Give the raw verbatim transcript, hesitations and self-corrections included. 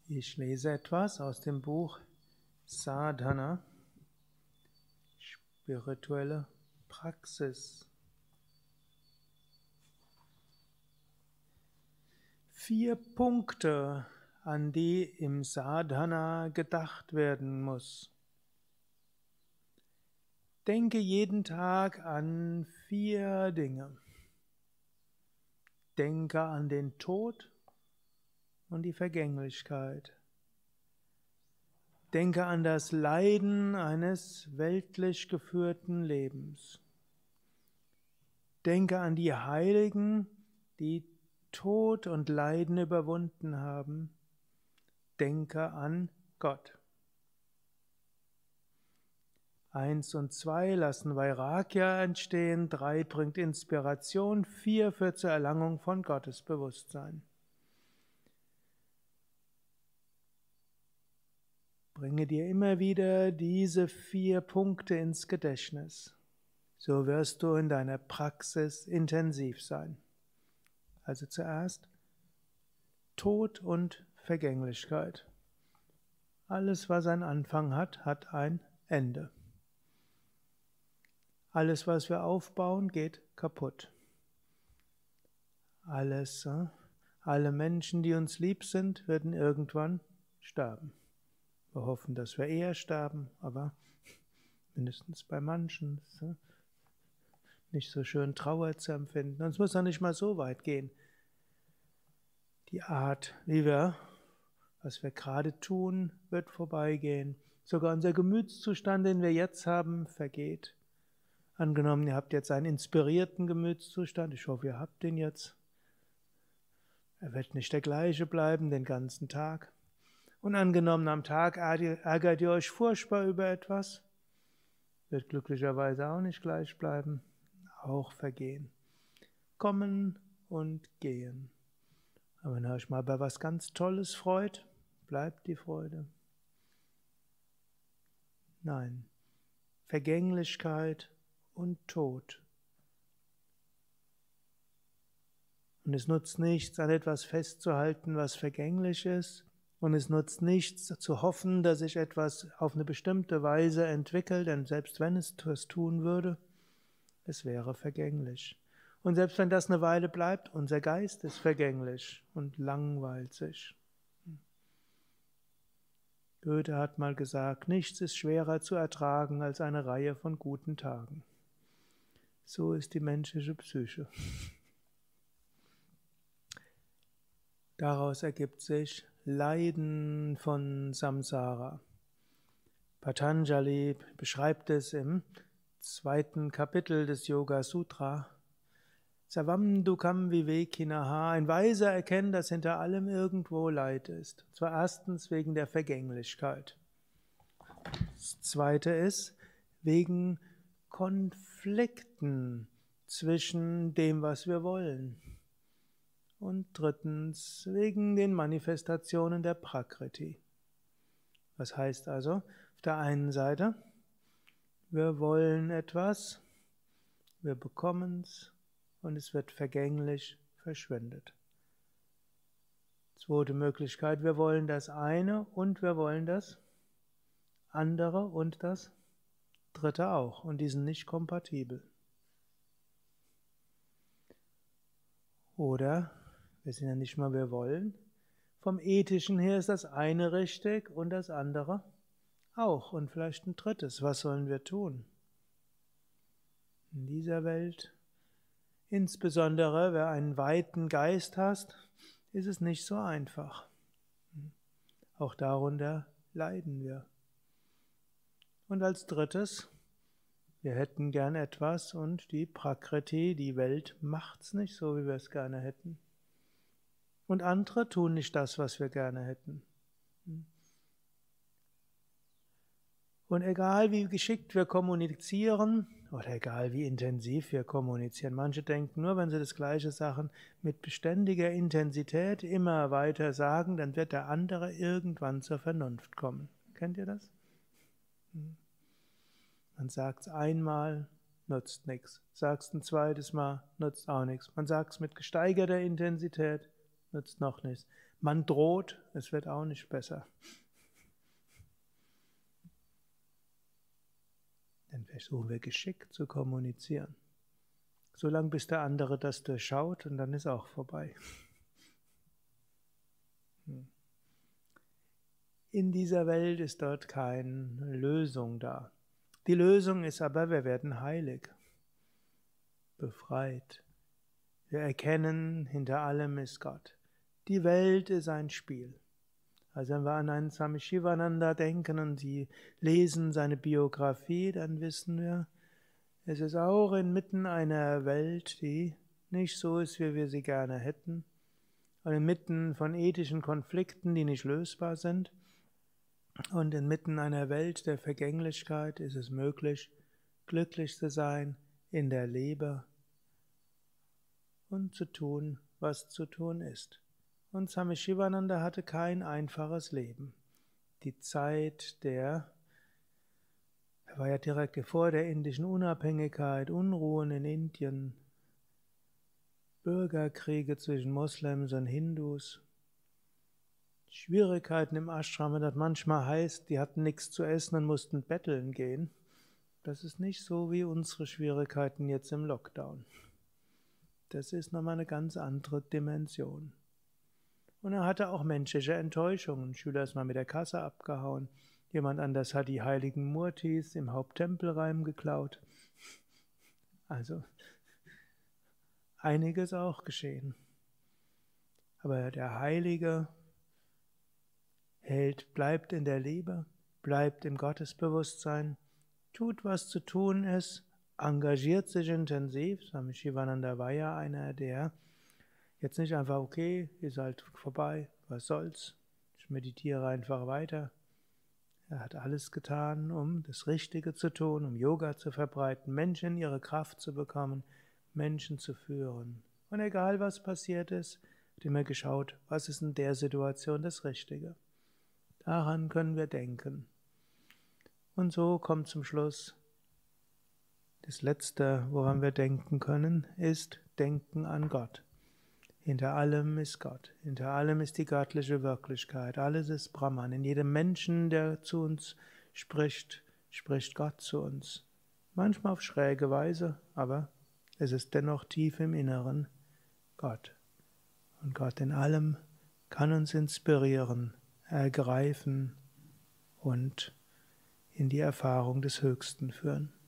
Ich lese etwas aus dem Buch Sadhana, spirituelle Praxis. Vier Punkte, an die im Sadhana gedacht werden muss. Denke jeden Tag an vier Dinge. Denke an den Tod und die Vergänglichkeit. Denke an das Leiden eines weltlich geführten Lebens. Denke an die Heiligen, die Tod und Leiden überwunden haben. Denke an Gott. Eins und zwei lassen Vairagya entstehen, drei bringt Inspiration, vier führt zur Erlangung von Gottesbewusstsein. Bringe dir immer wieder diese vier Punkte ins Gedächtnis. So wirst du in deiner Praxis intensiv sein. Also zuerst Tod und Vergänglichkeit. Alles, was einen Anfang hat, hat ein Ende. Alles, was wir aufbauen, geht kaputt. Alles, alle Menschen, die uns lieb sind, werden irgendwann sterben. Wir hoffen, dass wir eher sterben, aber mindestens bei manchen ist es nicht so schön, Trauer zu empfinden. Und es muss auch nicht mal so weit gehen. Die Art, wie wir, was wir gerade tun, wird vorbeigehen. Sogar unser Gemütszustand, den wir jetzt haben, vergeht. Angenommen, ihr habt jetzt einen inspirierten Gemütszustand, ich hoffe, ihr habt den jetzt. Er wird nicht der gleiche bleiben den ganzen Tag. Und angenommen, am Tag ärgert ihr euch furchtbar über etwas, wird glücklicherweise auch nicht gleich bleiben, auch vergehen. Kommen und gehen. Aber wenn ihr euch mal bei was ganz Tolles freut, bleibt die Freude. Nein, Vergänglichkeit und Tod. Und es nutzt nichts, an etwas festzuhalten, was vergänglich ist. Und es nutzt nichts, zu hoffen, dass sich etwas auf eine bestimmte Weise entwickelt, denn selbst wenn es das tun würde, es wäre vergänglich. Und selbst wenn das eine Weile bleibt, unser Geist ist vergänglich und langweilt sich. Goethe hat mal gesagt, nichts ist schwerer zu ertragen als eine Reihe von guten Tagen. So ist die menschliche Psyche. Daraus ergibt sich Leiden von Samsara. Patanjali beschreibt es im zweiten Kapitel des Yoga Sutra. Sarvam dukkham vivekinaha, ein Weiser erkennt, dass hinter allem irgendwo Leid ist. Zwar erstens wegen der Vergänglichkeit. Das zweite ist wegen Konflikten zwischen dem, was wir wollen. Und drittens wegen den Manifestationen der Prakriti. Was heißt also, auf der einen Seite, wir wollen etwas, wir bekommen es und es wird vergänglich verschwendet. Zweite Möglichkeit, wir wollen das eine und wir wollen das andere und das dritte auch und die sind nicht kompatibel. Oder wir sind ja nicht mal, wir wollen. Vom Ethischen her ist das eine richtig und das andere auch. Und vielleicht ein drittes. Was sollen wir tun? In dieser Welt, insbesondere wer einen weiten Geist hat, ist es nicht so einfach. Auch darunter leiden wir. Und als drittes, wir hätten gern etwas und die Prakriti, die Welt, macht's nicht so, wie wir es gerne hätten. Und andere tun nicht das, was wir gerne hätten. Und egal wie geschickt wir kommunizieren, oder egal wie intensiv wir kommunizieren, manche denken nur, wenn sie das gleiche Sachen mit beständiger Intensität immer weiter sagen, dann wird der andere irgendwann zur Vernunft kommen. Kennt ihr das? Man sagt es einmal, nutzt nichts. Sagt es ein zweites Mal, nutzt auch nichts. Man sagt es mit gesteigerter Intensität, nutzt noch nichts. Man droht, es wird auch nicht besser. Dann versuchen wir geschickt zu kommunizieren. Solange bis der andere das durchschaut und dann ist auch vorbei. In dieser Welt ist dort keine Lösung da. Die Lösung ist aber, wir werden heilig, befreit. Wir erkennen, hinter allem ist Gott. Die Welt ist ein Spiel. Also wenn wir an einen Swami Shivananda denken und sie lesen seine Biografie, dann wissen wir, es ist auch inmitten einer Welt, die nicht so ist, wie wir sie gerne hätten, und inmitten von ethischen Konflikten, die nicht lösbar sind, und inmitten einer Welt der Vergänglichkeit ist es möglich, glücklich zu sein in der Liebe und zu tun, was zu tun ist. Und Swami Shivananda hatte kein einfaches Leben. Die Zeit der, er war ja direkt vor der indischen Unabhängigkeit, Unruhen in Indien, Bürgerkriege zwischen Moslems und Hindus, Schwierigkeiten im Ashram, das manchmal heißt, die hatten nichts zu essen und mussten betteln gehen. Das ist nicht so wie unsere Schwierigkeiten jetzt im Lockdown. Das ist nochmal eine ganz andere Dimension. Und er hatte auch menschliche Enttäuschungen. Ein Schüler ist mal mit der Kasse abgehauen. Jemand anders hat die heiligen Murtis im Haupttempelreim geklaut. Also einiges auch geschehen. Aber der Heilige hält, bleibt in der Liebe, bleibt im Gottesbewusstsein, tut, was zu tun ist, engagiert sich intensiv. Swami Shivananda war ja einer, der jetzt nicht einfach, okay, ist halt vorbei, was soll's, ich meditiere einfach weiter. Er hat alles getan, um das Richtige zu tun, um Yoga zu verbreiten, Menschen in ihre Kraft zu bekommen, Menschen zu führen. Und egal was passiert ist, hat immer geschaut, was ist in der Situation das Richtige. Daran können wir denken. Und so kommt zum Schluss, das Letzte, woran wir denken können, ist Denken an Gott. Hinter allem ist Gott. Hinter allem ist die göttliche Wirklichkeit. Alles ist Brahman. In jedem Menschen, der zu uns spricht, spricht Gott zu uns. Manchmal auf schräge Weise, aber es ist dennoch tief im Inneren Gott. Und Gott in allem kann uns inspirieren, ergreifen und in die Erfahrung des Höchsten führen.